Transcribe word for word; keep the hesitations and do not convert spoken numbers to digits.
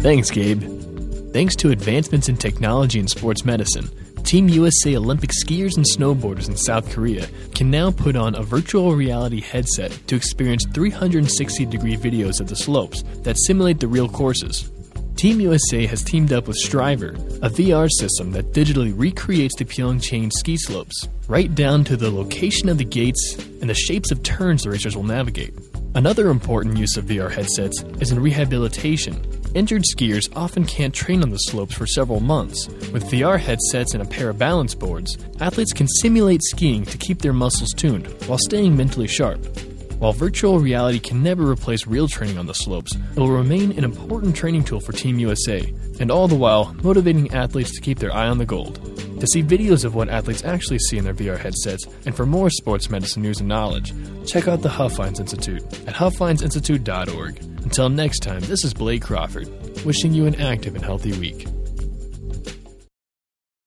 Thanks, Gabe. Thanks to advancements in technology and sports medicine, Team U S A Olympic skiers and snowboarders in South Korea can now put on a virtual reality headset to experience three hundred sixty degree videos of the slopes that simulate the real courses. Team U S A has teamed up with Striver, a V R system that digitally recreates the Pyeongchang ski slopes, right down to the location of the gates and the shapes of turns the racers will navigate. Another important use of V R headsets is in rehabilitation. Injured skiers often can't train on the slopes for several months. With V R headsets and a pair of balance boards, athletes can simulate skiing to keep their muscles tuned while staying mentally sharp. While virtual reality can never replace real training on the slopes, it will remain an important training tool for Team U S A, and all the while motivating athletes to keep their eye on the gold. To see videos of what athletes actually see in their V R headsets, and for more sports medicine news and knowledge, check out the Huffines Institute at huffines institute dot org. Until next time, this is Blake Crawford, wishing you an active and healthy week.